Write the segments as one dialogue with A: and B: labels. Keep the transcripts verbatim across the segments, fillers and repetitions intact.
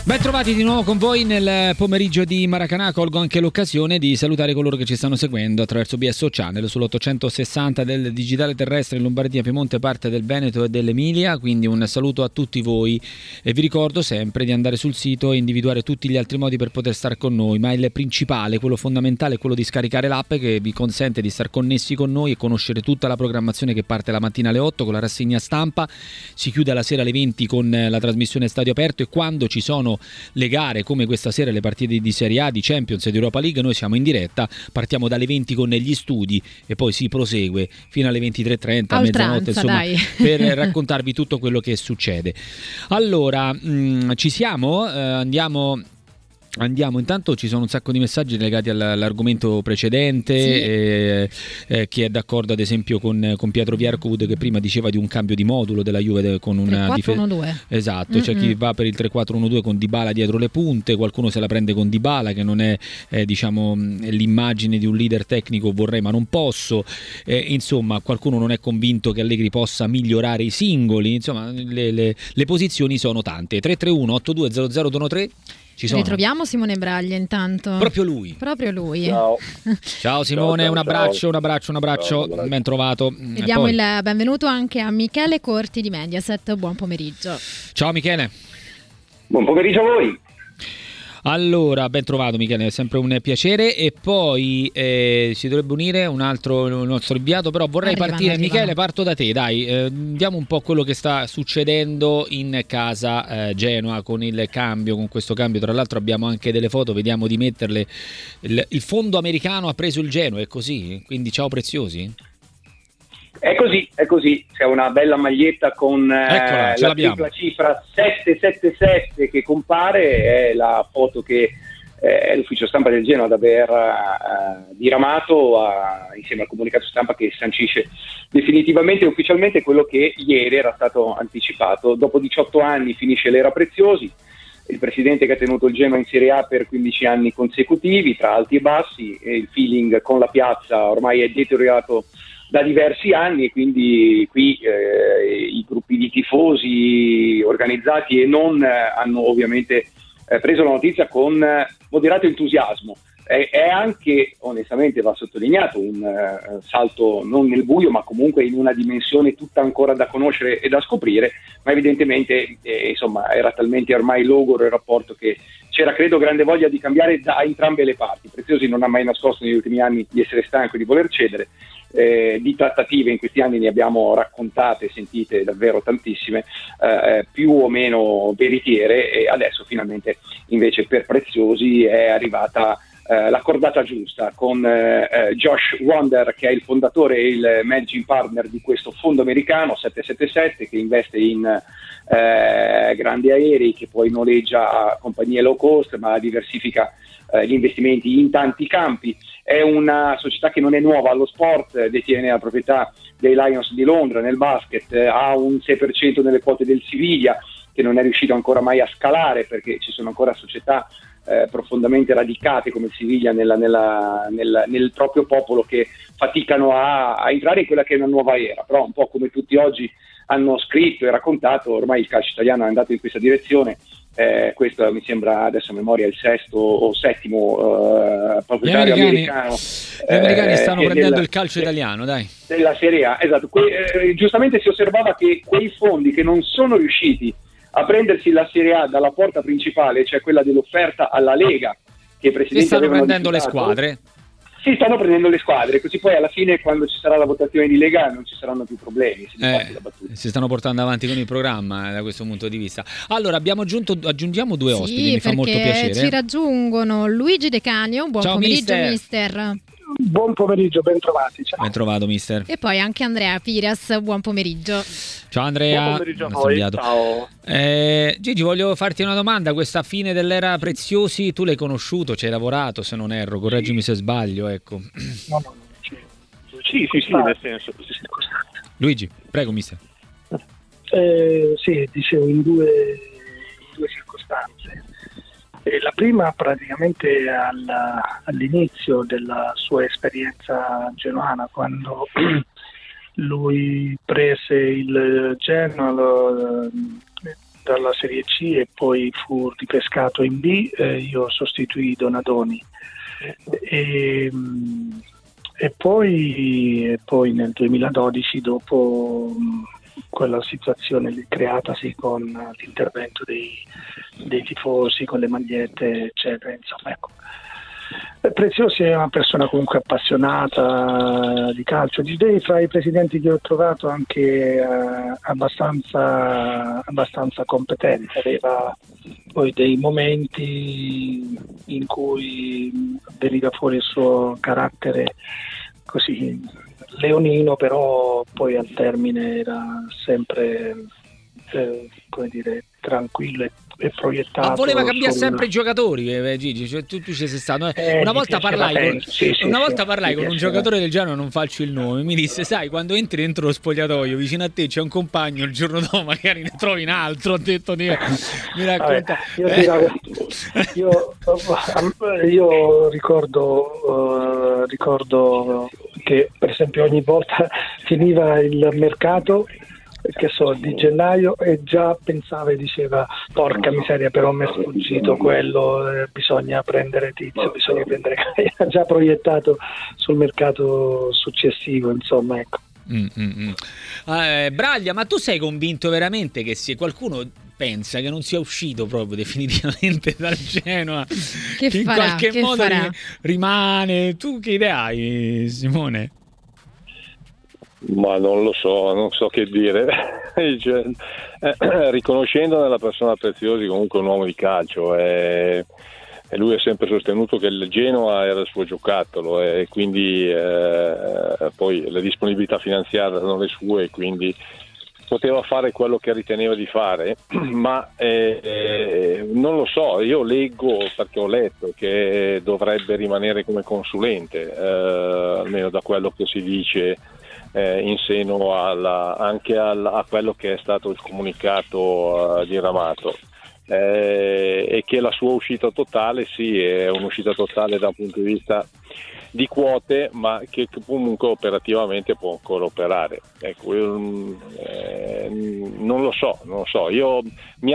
A: Ben trovati di nuovo con voi nel pomeriggio di Maracanã. Colgo anche l'occasione di salutare coloro che ci stanno seguendo attraverso B S O Channel sull'ottocentosessanta del digitale terrestre in Lombardia, Piemonte, parte del Veneto e dell'Emilia. Quindi un saluto a tutti voi e vi ricordo sempre di andare sul sito e individuare tutti gli altri modi per poter stare con noi, ma il principale, quello fondamentale, è quello di scaricare l'app che vi consente di star connessi con noi e conoscere tutta la programmazione che parte la mattina alle otto con la rassegna stampa, si chiude alla sera alle venti con la trasmissione Stadio Aperto, e quando ci sono le gare come questa sera, le partite di Serie A, di Champions e di Europa League, noi siamo in diretta, partiamo dalle venti con gli studi e poi si prosegue fino alle ventitré e trenta, mezzanotte, insomma, per raccontarvi tutto quello che succede. Allora, mh, ci siamo, eh, andiamo... Andiamo, intanto ci sono un sacco di messaggi legati all'argomento precedente, sì. eh, eh, chi è d'accordo ad esempio con, con Pietro Viercovud, che prima diceva di un cambio di modulo della Juve con una
B: tre quattro uno due.
A: Esatto,
B: Mm-hmm.
A: c'è chi va per il tre quattro uno due con Dybala dietro le punte, qualcuno se la prende con Dybala che non è eh, diciamo l'immagine di un leader tecnico, vorrei ma non posso, eh, insomma qualcuno non è convinto che Allegri possa migliorare i singoli, insomma le, le, le posizioni sono tante. Tre tre uno otto due zero zero due tre. Ci sono.
B: Ritroviamo Simone Braglia intanto.
A: Proprio lui.
B: Proprio lui.
C: Ciao.
A: Ciao Simone, ciao, ciao, un abbraccio, ciao. un abbraccio, un abbraccio, ciao, ben trovato.
B: E diamo poi... il benvenuto anche a Michele Corti di Mediaset. Buon pomeriggio.
A: Ciao Michele.
C: Buon pomeriggio a voi.
A: Allora, ben trovato Michele, è sempre un piacere. E poi eh, si dovrebbe unire un altro il nostro inviato, però vorrei arrivano, partire arrivano. Michele, parto da te, dai, eh, diamo un po' quello che sta succedendo in casa eh, Genoa con il cambio, con questo cambio. Tra l'altro abbiamo anche delle foto, vediamo di metterle. Il, il fondo americano ha preso il Genoa, è così? Quindi ciao preziosi?
C: È così, è così, c'è una bella maglietta con
A: Eccola,
C: eh, la tripla cifra sette sette sette che compare, è la foto che eh, l'ufficio stampa del Genoa ad aver eh, diramato a, insieme al comunicato stampa che sancisce definitivamente e ufficialmente quello che ieri era stato anticipato. Dopo diciotto anni finisce l'era Preziosi, il presidente che ha tenuto il Genoa in Serie A per quindici anni consecutivi, tra alti e bassi, e il feeling con la piazza ormai è deteriorato da diversi anni, e quindi qui eh, i gruppi di tifosi organizzati e non eh, hanno ovviamente eh, preso la notizia con eh, moderato entusiasmo. È, è anche, onestamente va sottolineato, un uh, salto non nel buio ma comunque in una dimensione tutta ancora da conoscere e da scoprire, ma evidentemente eh, insomma era talmente ormai logoro il rapporto che c'era, credo, grande voglia di cambiare da entrambe le parti. Preziosi non ha mai nascosto negli ultimi anni di essere stanco e di voler cedere. Eh, di trattative in questi anni ne abbiamo raccontate, sentite davvero tantissime, eh, più o meno veritiere, e adesso finalmente invece per Preziosi è arrivata eh, la cordata giusta con eh, Josh Wonder, che è il fondatore e il managing partner di questo fondo americano sette sette sette, che investe in eh, grandi aerei, che poi noleggia a compagnie low cost ma diversifica eh, gli investimenti in tanti campi. È una società che non è nuova allo sport, detiene la proprietà dei Lions di Londra nel basket, ha un sei per cento nelle quote del Siviglia, che non è riuscito ancora mai a scalare perché ci sono ancora società eh, profondamente radicate come il Siviglia nella, nella, nel, nel proprio popolo, che faticano a, a entrare in quella che è una nuova era. Però un po' come tutti oggi hanno scritto e raccontato, ormai il calcio italiano è andato in questa direzione. Eh, questo mi sembra adesso a memoria il sesto o settimo eh, proprietario
A: gli americani,
C: americano.
A: Gli americani
C: eh,
A: stanno prendendo
C: della,
A: il calcio italiano, dai.
C: Della Serie A, esatto. Que- eh, giustamente si osservava che quei fondi che non sono riusciti a prendersi la Serie A dalla porta principale, cioè quella dell'offerta alla Lega, che i presidenti
A: si stanno prendendo le
C: rifiutato,
A: squadre.
C: Si stanno prendendo le squadre, così poi alla fine, quando ci sarà la votazione di Lega, non ci saranno più problemi. Si,
A: eh, si stanno portando avanti con il programma eh, da questo punto di vista. Allora abbiamo aggiunto, aggiungiamo due
B: sì,
A: ospiti, mi fa molto piacere.
B: Ci raggiungono Luigi De Canio, buon
A: Ciao,
B: pomeriggio
A: mister.
B: mister.
D: Buon pomeriggio, ben trovati. Ciao.
A: Ben trovato mister.
B: E poi anche Andrea Pires, buon pomeriggio.
A: Ciao Andrea.
D: Buon pomeriggio a voi. Ciao.
A: Eh, Gigi, voglio farti una domanda. Questa fine dell'era Preziosi, tu l'hai conosciuto, ci hai lavorato se non erro, correggimi se sbaglio, ecco.
D: No, no, no. Sì,
E: sì, sì, sì, nel senso.
A: Luigi, prego mister.
D: Eh, sì, dicevo in due, in due circostanze. Eh, la prima praticamente alla, all'inizio della sua esperienza genoana, quando lui prese il Genoa, lo, dalla Serie C e poi fu ripescato in B, eh, io sostituì Donadoni e, e, poi, e poi nel duemiladodici, dopo quella situazione creatasi con l'intervento dei, dei tifosi, con le magliette eccetera, insomma, ecco. Preziosi è una persona comunque appassionata di calcio, direi fra i presidenti che ho trovato anche eh, abbastanza, abbastanza competente. Aveva poi dei momenti in cui veniva fuori il suo carattere così leonino, però poi al termine era sempre eh, come dire, tranquillo e e proiettato.
A: Ma voleva cambiare
D: sul...
A: sempre i giocatori, eh, Gigi, cioè, tu, tu ci sei stato.
D: Eh,
A: una volta parlai con,
D: sì, sì,
A: una
D: sì,
A: volta parlai con un
D: piaceva.
A: giocatore del Genoa, non faccio il nome, mi disse: sai, quando entri dentro lo spogliatoio vicino a te c'è un compagno, il giorno dopo magari ne trovi un altro. Ho detto, mi, mi racconta.
D: Vabbè, io, io, io ricordo uh, ricordo che per esempio ogni volta finiva il mercato, che so, di gennaio, e già pensava e diceva: porca miseria, però mi è sfuggito quello, eh, bisogna prendere Tizio, bisogna prendere Caia, già proiettato sul mercato successivo, insomma, ecco.
A: Mm, mm, mm. Eh, Braglia, ma tu sei convinto veramente che se qualcuno pensa che non sia uscito proprio definitivamente dal Genoa,
B: che,
A: che in
B: farà,
A: qualche
B: che
A: modo
B: farà?
A: ri- rimane, tu che idea hai, Simone?
E: Ma non lo so, non so che dire. Cioè, eh, riconoscendo nella persona Preziosi comunque un uomo di calcio, eh, e lui ha sempre sostenuto che il Genoa era il suo giocattolo, e eh, quindi eh, poi le disponibilità finanziarie erano le sue, quindi poteva fare quello che riteneva di fare, ma eh, eh, non lo so, io leggo, perché ho letto che dovrebbe rimanere come consulente, eh, almeno da quello che si dice eh, in seno alla, anche al, a quello che è stato il comunicato uh, diramato. Eh, e che la sua uscita totale sì è un'uscita totale da un punto di vista di quote, ma che comunque operativamente può ancora operare. Ecco, io, eh, non lo so, non lo so. Io mi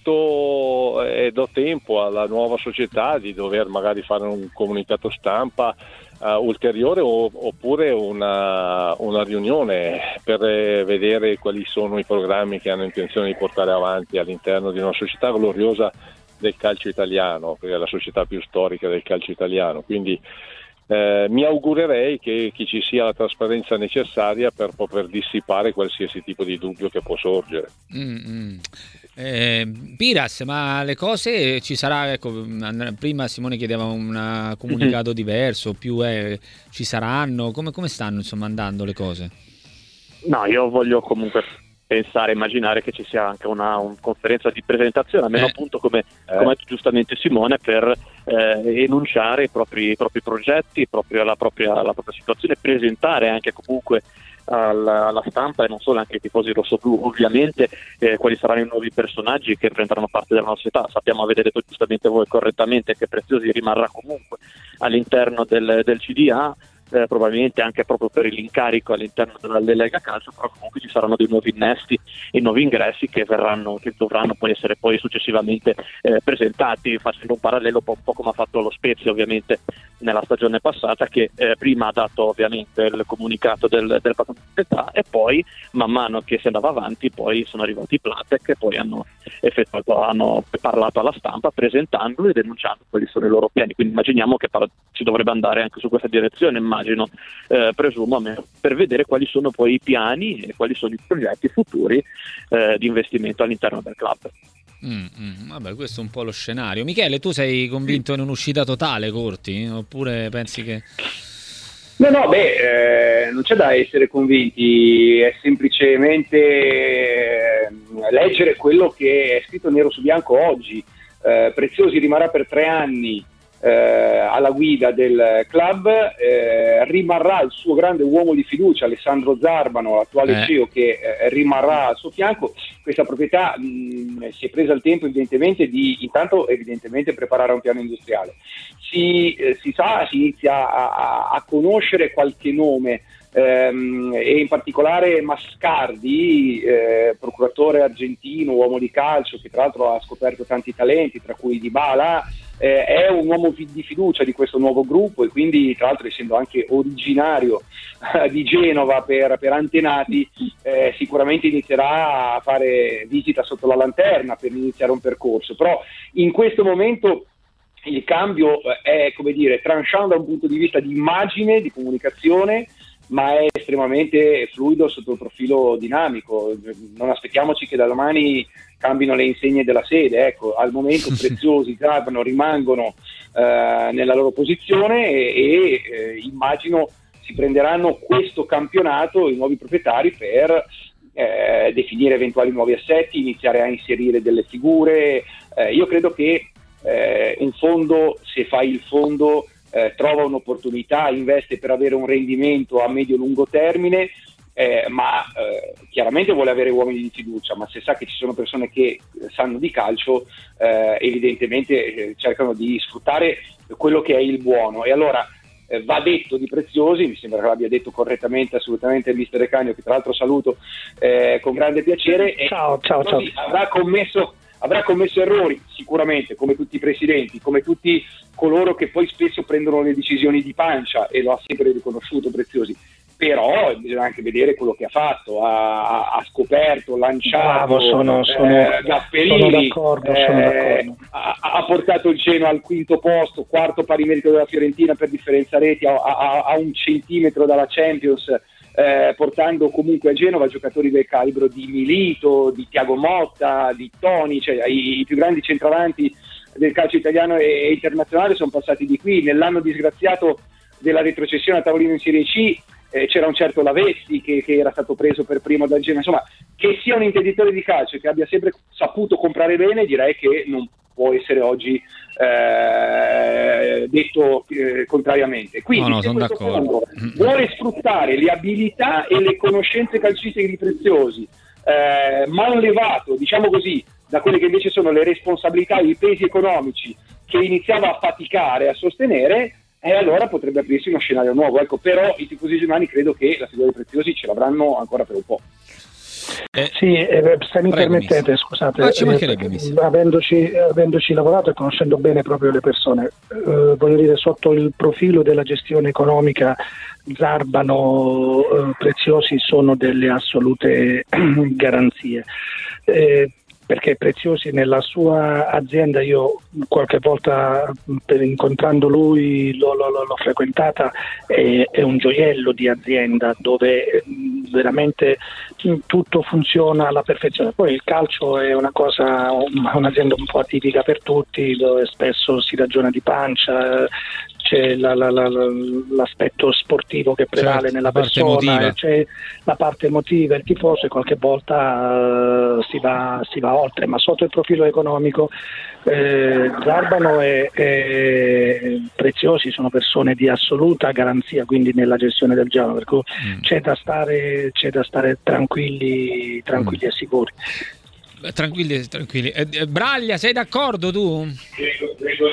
E: aspetto e eh, do tempo alla nuova società di dover magari fare un comunicato stampa Uh, ulteriore o, oppure una, una riunione per eh, vedere quali sono i programmi che hanno intenzione di portare avanti all'interno di una società gloriosa del calcio italiano, che è la società più storica del calcio italiano. Quindi eh, mi augurerei che, che ci sia la trasparenza necessaria per poter dissipare qualsiasi tipo di dubbio che può sorgere.
A: Mm-hmm. Eh, Piras, ma le cose ci sarà, ecco, prima Simone chiedeva un comunicato mm-hmm. diverso, più eh, ci saranno, come, come stanno insomma andando le cose?
F: No, io voglio comunque pensare, immaginare che ci sia anche una un conferenza di presentazione, almeno eh. appunto come, eh. come giustamente Simone, per eh, enunciare i propri, i propri progetti, proprio la propria, la propria situazione, presentare anche comunque alla, alla stampa e non solo, anche ai tifosi rossoblu ovviamente, eh, quali saranno i nuovi personaggi che prenderanno parte della nostra società. Sappiamo, avete detto giustamente voi correttamente, che Preziosi rimarrà comunque all'interno del, del C D A, eh, probabilmente anche proprio per l'incarico all'interno della Lega Calcio, però comunque ci saranno dei nuovi innesti e nuovi ingressi che verranno, che dovranno poi essere poi successivamente eh, presentati, facendo un parallelo un po', un po' come ha fatto lo Spezia ovviamente nella stagione passata, che eh, prima ha dato ovviamente il comunicato del, del patto di proprietà, e poi man mano che si andava avanti poi sono arrivati i Platek e poi hanno effettuato, hanno parlato alla stampa presentando e denunciando quali sono i loro piani. Quindi immaginiamo che par- si dovrebbe andare anche su questa direzione, immagino, eh, presumo, per vedere quali sono poi i piani e quali sono i progetti futuri eh, di investimento all'interno del club.
A: Mm, mm, vabbè, questo è un po' lo scenario. Michele, tu sei convinto in un'uscita totale, Corti? Oppure pensi che...
C: No, no, beh, eh, non c'è da essere convinti, è semplicemente eh, leggere quello che è scritto nero su bianco oggi. Eh, Preziosi rimarrà per tre anni eh, alla guida del club, eh, rimarrà il suo grande uomo di fiducia Alessandro Zarbano, l'attuale
A: eh.
C: C E O, che eh, rimarrà al suo fianco. Questa proprietà mh, si è presa il tempo evidentemente di intanto evidentemente preparare un piano industriale. Si, eh, si sa, si inizia a, a conoscere qualche nome, ehm, e in particolare Mascardi, eh, procuratore argentino, uomo di calcio, che tra l'altro ha scoperto tanti talenti, tra cui Dybala, eh, è un uomo fi- di fiducia di questo nuovo gruppo, e quindi tra l'altro, essendo anche originario eh, di Genova per, per antenati, eh, sicuramente inizierà a fare visita sotto la lanterna per iniziare un percorso. Però in questo momento il cambio è, come dire, tranchant da un punto di vista di immagine, di comunicazione, ma è estremamente fluido sotto il profilo dinamico. Non aspettiamoci che da domani cambino le insegne della sede, ecco, al momento Preziosi, Zarbano rimangono eh, nella loro posizione, e, e eh, immagino si prenderanno questo campionato i nuovi proprietari per eh, definire eventuali nuovi assetti, iniziare a inserire delle figure. Eh, io credo che Eh, un fondo, se fa il fondo, eh, trova un'opportunità, investe per avere un rendimento a medio-lungo termine, eh, ma eh, chiaramente vuole avere uomini di fiducia, ma se sa che ci sono persone che sanno di calcio, eh, evidentemente eh, cercano di sfruttare quello che è il buono. E allora eh, va detto di Preziosi, mi sembra che l'abbia detto correttamente assolutamente il mister Recagno, che tra l'altro saluto eh, con grande piacere.
D: Ciao, ciao, ciao.
C: Avrà commesso Avrà commesso errori, sicuramente, come tutti i presidenti, come tutti coloro che poi spesso prendono le decisioni di pancia, e lo ha sempre riconosciuto Preziosi. Però bisogna anche vedere quello che ha fatto, ha, ha scoperto, lanciato,
D: Bravo, sono, sono,
C: eh, Gasperini,
D: sono d'accordo, sono
C: eh,
D: d'accordo.
C: ha, ha portato il Genoa al quinto posto, quarto pari merito della Fiorentina per differenza reti, a, a, a un centimetro dalla Champions, Eh, portando comunque a Genova giocatori del calibro di Milito, di Thiago Motta, di Toni, cioè i, i più grandi centravanti del calcio italiano e, e internazionale sono passati di qui. Nell'anno disgraziato della retrocessione a tavolino in Serie C eh, c'era un certo Lavezzi che, che era stato preso per primo dal Genoa. Insomma, che sia un intenditore di calcio e che abbia sempre saputo comprare bene, direi che non può essere oggi eh, detto eh, contrariamente. Quindi
A: no, no,
C: se
A: sono
C: questo
A: d'accordo.
C: fondo vuole sfruttare le abilità e le conoscenze calcistiche di Preziosi, eh, mal levato, diciamo così, da quelle che invece sono le responsabilità e i pesi economici che iniziava a faticare, a sostenere, e allora potrebbe aprirsi uno scenario nuovo. Ecco, però i tifosi germani credo che la figura di Preziosi ce l'avranno ancora per un po'.
D: Eh, sì, eh, se mi
A: prego,
D: permettete,
A: mister.
D: scusate,
A: Ah, ci
D: eh, avendoci, avendoci lavorato e conoscendo bene proprio le persone, eh, voglio dire, sotto il profilo della gestione economica, Zarbano, eh, Preziosi sono delle assolute garanzie. Eh, perché Preziosi nella sua azienda, io qualche volta per incontrando lui lo, lo, l'ho frequentata, è, è un gioiello di azienda dove veramente tutto funziona alla perfezione. Poi il calcio è una cosa, un'azienda un po' atipica per tutti, dove spesso si ragiona di pancia, c'è la, la, la, l'aspetto sportivo che prevale, certo, nella persona, c'è la parte emotiva, il tifoso, e qualche volta uh, si, va, si va oltre, ma sotto il profilo economico eh, Zarbano e, e Preziosi sono persone di assoluta garanzia, quindi nella gestione del gioco, per cui mm. c'è da stare, c'è da stare tranquilli, tranquilli mm. e sicuri.
A: Tranquilli, tranquilli. Eh, Braglia, sei d'accordo tu?
C: Prego, prego.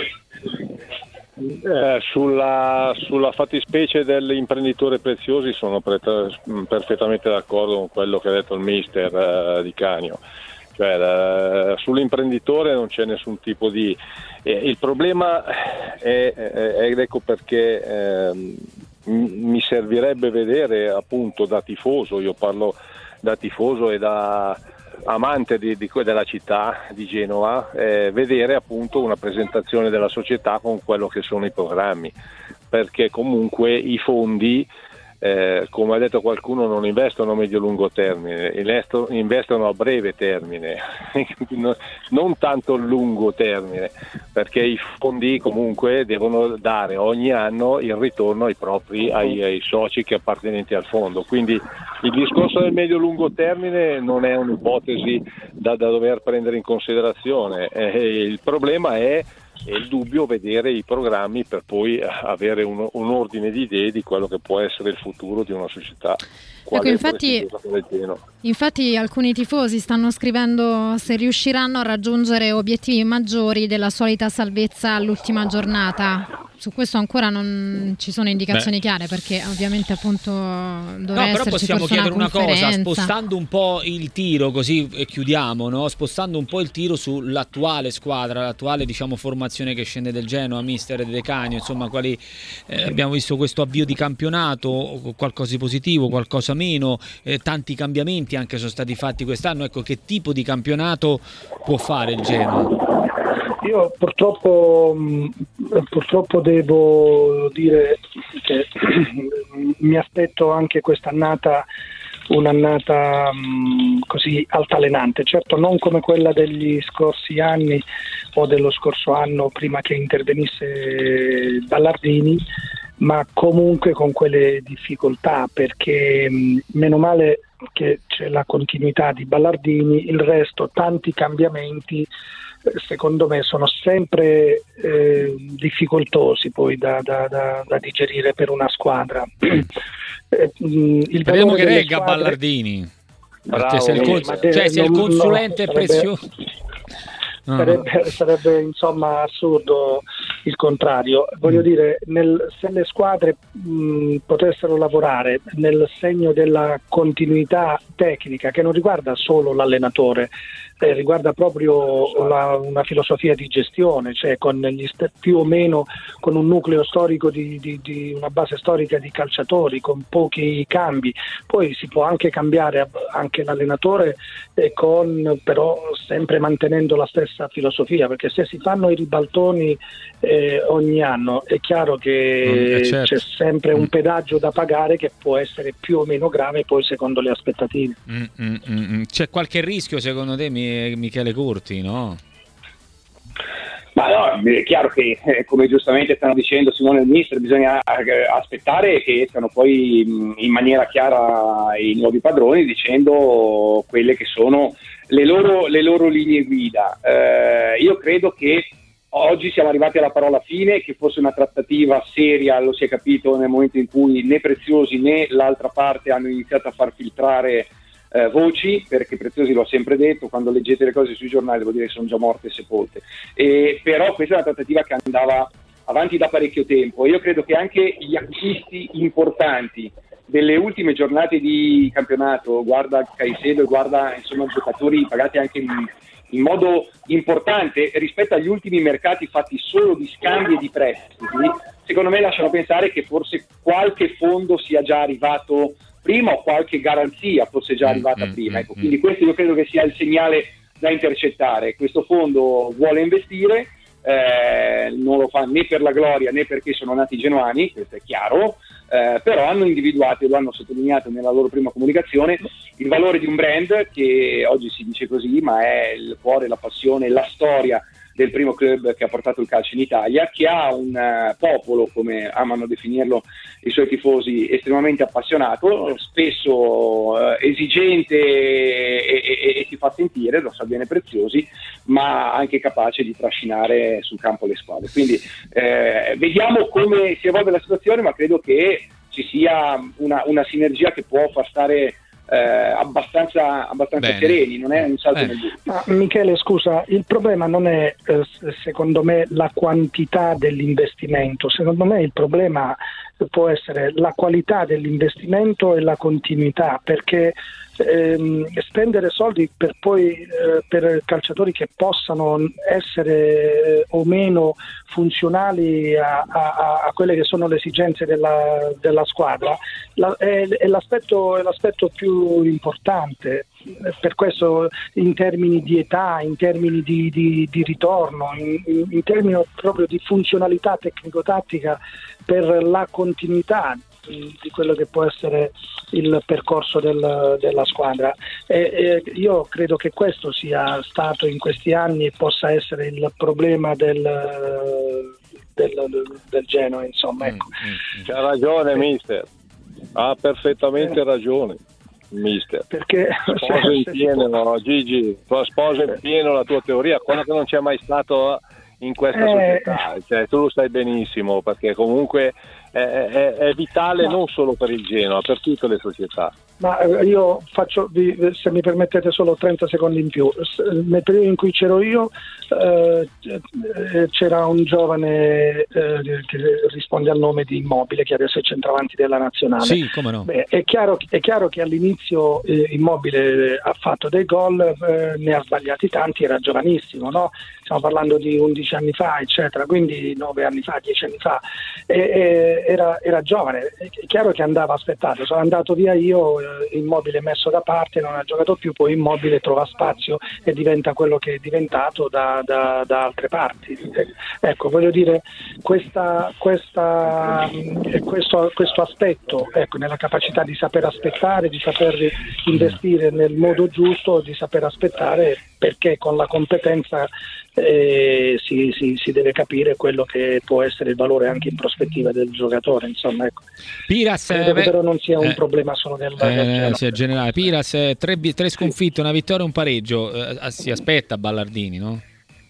E: Eh, sulla, sulla fattispecie dell'imprenditore Preziosi sono pre- perfettamente d'accordo con quello che ha detto il mister eh, Di Canio. Cioè, eh, sull'imprenditore non c'è nessun tipo di... Eh, il problema è, è, ed ecco perché eh, mi servirebbe vedere, appunto, da tifoso, io parlo da tifoso e da amante di, di, della città di Genova, eh, vedere appunto una presentazione della società con quello che sono i programmi, perché comunque i fondi, eh, come ha detto qualcuno, non investono a medio-lungo termine, investono a breve termine, non tanto a lungo termine, perché i fondi comunque devono dare ogni anno il ritorno ai propri ai, ai soci che appartenenti al fondo. Quindi il discorso del medio-lungo termine non è un'ipotesi da, da dover prendere in considerazione. Eh, il problema è e il dubbio vedere i programmi per poi avere un, un ordine di idee di quello che può essere il futuro di una società.
B: Ecco, infatti, infatti alcuni tifosi stanno scrivendo se riusciranno a raggiungere obiettivi maggiori della solita salvezza all'ultima giornata. Su questo ancora non ci sono indicazioni Beh. chiare, perché ovviamente appunto dovrà
A: no, però possiamo chiedere una,
B: una
A: cosa, spostando un po' il tiro, così chiudiamo, no? Spostando un po' il tiro sull'attuale squadra, l'attuale diciamo formazione che scende del Genoa, mister De Canio, insomma, quali eh, abbiamo visto questo avvio di campionato, qualcosa di positivo, qualcosa meno, eh, tanti cambiamenti anche sono stati fatti quest'anno, ecco, che tipo di campionato può fare il Genoa?
D: Io purtroppo, purtroppo devo dire che mi aspetto anche quest'annata un'annata mh, così altalenante, certo non come quella degli scorsi anni o dello scorso anno prima che intervenisse Ballardini, ma comunque con quelle difficoltà, perché mh, meno male che c'è la continuità di Ballardini, il resto, tanti cambiamenti secondo me sono sempre eh, difficoltosi poi da, da, da, da digerire per una squadra. eh, il
A: Speriamo che regga
D: squadre...
A: Ballardini.
E: Bravo,
A: se il, cons-
D: eh,
A: cioè, se il consulente no, è prezioso.
D: Sarebbe, sarebbe insomma assurdo il contrario. Voglio mm. dire, nel, se le squadre mh, potessero lavorare nel segno della continuità tecnica, che non riguarda solo l'allenatore, eh, riguarda proprio la, una filosofia di gestione, cioè con gli st- più o meno con un nucleo storico di, di, di una base storica di calciatori, con pochi cambi. Poi si può anche cambiare anche l'allenatore, eh, con però sempre mantenendo la stessa filosofia, perché se si fanno i ribaltoni eh, ogni anno è chiaro che
A: mm, certo.
D: c'è sempre un pedaggio da pagare che può essere più o meno grave poi secondo le aspettative.
A: Mm, mm, mm. C'è qualche rischio secondo te, Michele Curti, no?
C: Ma no, è chiaro che eh, come giustamente stanno dicendo Simone e il mister, bisogna eh, aspettare che escano poi mh, in maniera chiara i nuovi padroni dicendo quelle che sono le loro, le loro linee guida. Eh, io credo che oggi siamo arrivati alla parola fine, che fosse una trattativa seria, lo si è capito nel momento in cui né Preziosi né l'altra parte hanno iniziato a far filtrare Eh, voci, perché Preziosi lo ha sempre detto, quando leggete le cose sui giornali devo dire che sono già morte e sepolte, e però questa è una trattativa che andava avanti da parecchio tempo e io credo che anche gli acquisti importanti delle ultime giornate di campionato, guarda Caicedo e guarda insomma giocatori pagati anche in, in modo importante rispetto agli ultimi mercati fatti solo di scambi e di prestiti, secondo me lasciano pensare che forse qualche fondo sia già arrivato prima o qualche garanzia fosse già arrivata mm, prima. Ecco, mm, quindi questo io credo che sia il segnale da intercettare. Questo fondo vuole investire, eh, non lo fa né per la gloria né perché sono nati genuani, questo è chiaro, eh, però hanno individuato e lo hanno sottolineato nella loro prima comunicazione il valore di un brand che oggi si dice così, ma è il cuore, la passione, la storia del primo club che ha portato il calcio in Italia, che ha un uh, popolo, come amano definirlo i suoi tifosi, estremamente appassionato, spesso uh, esigente e, e, e si fa sentire, lo sa bene Preziosi, ma anche capace di trascinare sul campo le squadre. Quindi eh, vediamo come si evolve la situazione, ma credo che ci sia una, una sinergia che può far stare Eh, abbastanza, abbastanza sereni, non è un salto nel buio.
D: Ma Michele, scusa, il problema non è eh, secondo me la quantità dell'investimento, secondo me il problema può essere la qualità dell'investimento e la continuità, perché ehm, spendere soldi per poi eh, per calciatori che possano essere eh, o meno funzionali a, a, a quelle che sono le esigenze della, della squadra la, è, è, l'aspetto, è l'aspetto più importante. Per questo in termini di età, in termini di, di, di ritorno, in, in termini proprio di funzionalità tecnico-tattica per la continuità di quello che può essere il percorso del, della squadra. E, e io credo che questo sia stato in questi anni e possa essere il problema del, del, del Genoa, insomma. Ecco.
E: C'ha ragione, mister, ha perfettamente ragione. Mister,
D: perché
E: sposo in pieno, no, Gigi, sposo in pieno la tua teoria, quello che non c'è mai stato in questa
D: Eh,
E: società, cioè, tu lo sai benissimo, perché comunque è, è, è vitale
D: no.
E: non solo per il Genoa, per tutte le società.
D: Ma io faccio, se mi permettete, solo trenta secondi in più. Nel periodo in cui c'ero io eh, c'era un giovane eh, che risponde al nome di Immobile, che adesso è centravanti della nazionale.
A: Sì, come no.
D: Beh, è, chiaro, è chiaro che all'inizio eh, Immobile ha fatto dei gol, eh, ne ha sbagliati tanti, era giovanissimo, no? Stiamo parlando di undici anni fa, eccetera, quindi nove anni fa, dieci anni fa. E, e, era, era giovane, è chiaro che andava aspettato. Sono andato via io, Immobile messo da parte, non ha giocato più, poi Immobile trova spazio e diventa quello che è diventato da, da, da altre parti. Ecco, voglio dire, questa, questa, questo, questo aspetto, ecco, nella capacità di saper aspettare, di saper investire nel modo giusto, di saper aspettare, perché con la competenza eh, si, si, si deve capire quello che può essere il valore anche in prospettiva del giocatore, insomma, ecco.
A: Piras,
D: Credo che
A: eh,
D: però non sia un
A: eh,
D: problema solo del,
A: eh,
D: del Genoa.
A: sì, generale. Piras, eh, tre, tre sconfitte, una vittoria e un pareggio, eh, si aspetta Ballardini, no?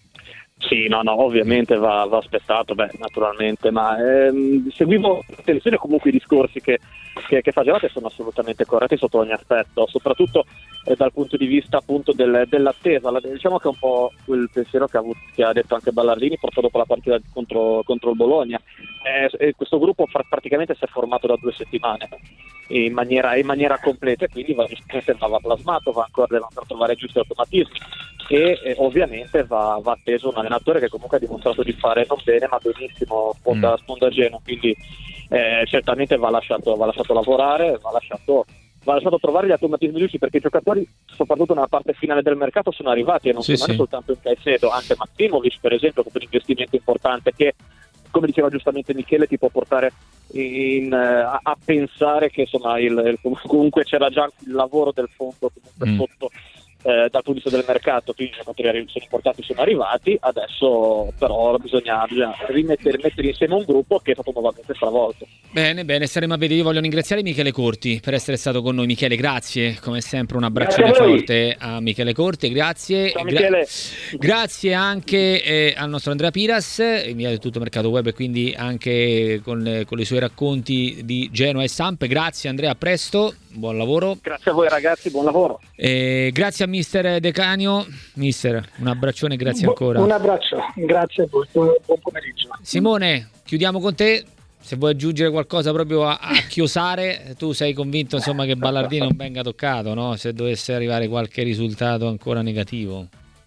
F: Sì, no, no, ovviamente va, va aspettato, beh, naturalmente, ma ehm, seguivo attenzione comunque i discorsi che, che, che facevate, sono assolutamente corretti sotto ogni aspetto, soprattutto eh, dal punto di vista appunto del, dell'attesa. La, diciamo che è un po' quel pensiero che ha, avuto, che ha detto anche Ballardini proprio dopo la partita contro, contro il Bologna. Eh, questo gruppo fra, praticamente si è formato da due settimane in maniera, in maniera completa, e quindi va, va plasmato, va ancora deve ancora trovare giusti automatismi, e eh, ovviamente va, va atteso un allenatore che comunque ha dimostrato di fare non bene ma benissimo sponda, mm. sponda Genoa, quindi eh, certamente va lasciato, va lasciato lavorare, va lasciato, va lasciato trovare gli automatismi giusti, perché i giocatori soprattutto nella parte finale del mercato sono arrivati, e non
A: sì,
F: sono
A: sì.
F: soltanto in Caicedo, anche Maksimovic per esempio, con un investimento importante che, come diceva giustamente Michele, ti può portare in, a, a pensare che insomma il, il, comunque c'era già il lavoro del fondo comunque mm. sotto eh, dal punto di vista del mercato, quindi i giocatori sono importanti, sono arrivati, adesso però bisogna, bisogna rimettere mettere insieme un gruppo che è stato nuovamente stravolto.
A: Bene, bene, staremo a vedere. Io voglio ringraziare Michele Corti per essere stato con noi. Michele, grazie, come sempre un abbraccione forte a Michele Corti, grazie.
F: Ciao Michele.
A: Gra- grazie anche eh, al nostro Andrea Piras, inviato di Tutto Mercato Web, e quindi anche con, con i suoi racconti di Genoa e Samp. Grazie Andrea, a presto, buon lavoro.
F: Grazie a voi ragazzi, buon lavoro.
A: Eh, grazie a mister De Canio. Mister, un abbraccione, grazie
D: Bu-
A: ancora.
D: Un abbraccio, grazie a voi, buon, buon pomeriggio.
A: Simone, chiudiamo con te. Se vuoi aggiungere qualcosa proprio a, a chiosare, tu sei convinto insomma che Ballardini non venga toccato, no? Se dovesse arrivare qualche risultato ancora negativo.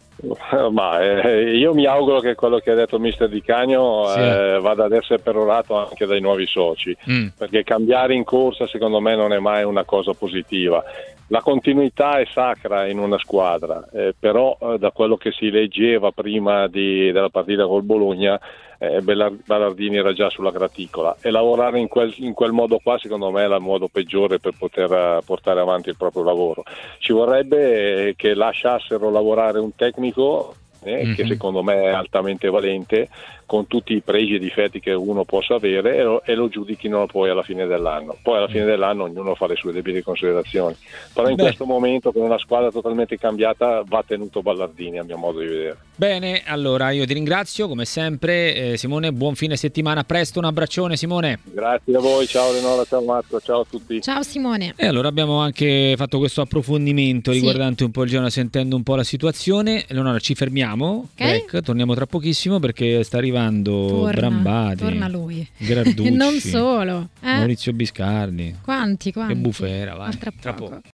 E: Ma eh, io mi auguro che quello che ha detto mister Di Canio sì. eh, vada ad essere perorato anche dai nuovi soci, mm. perché cambiare in corsa secondo me non è mai una cosa positiva. La continuità è sacra in una squadra, eh, però eh, da quello che si leggeva prima di, della partita col Bologna, eh, Ballardini era già sulla graticola, e lavorare in quel, in quel modo qua secondo me è il modo peggiore per poter uh, portare avanti il proprio lavoro. Ci vorrebbe eh, che lasciassero lavorare un tecnico eh, mm-hmm. che secondo me è altamente valente, con tutti i pregi e difetti che uno possa avere, e lo, e lo giudichino poi alla fine dell'anno. Poi alla fine dell'anno ognuno fa le sue debite considerazioni, però in Beh. questo momento con una squadra totalmente cambiata va tenuto Ballardini, a mio modo di vedere.
A: Bene, allora io ti ringrazio come sempre, eh, Simone, buon fine settimana, a presto, un abbraccione Simone.
E: Grazie a voi, ciao Leonora, ciao Marco, ciao a tutti.
B: Ciao Simone.
A: E allora abbiamo anche fatto questo approfondimento sì. riguardante un po' il Genoa, sentendo un po' la situazione. Leonora, ci fermiamo, okay. Ecco, torniamo tra pochissimo perché sta arrivando Torna, Brambati,
B: torna lui.
A: Garducci,
B: non solo, eh?
A: Maurizio Biscardi.
B: Quanti, quanti?
A: Che bufera, vai.
B: Tra,
A: tra
B: poco.
A: poco.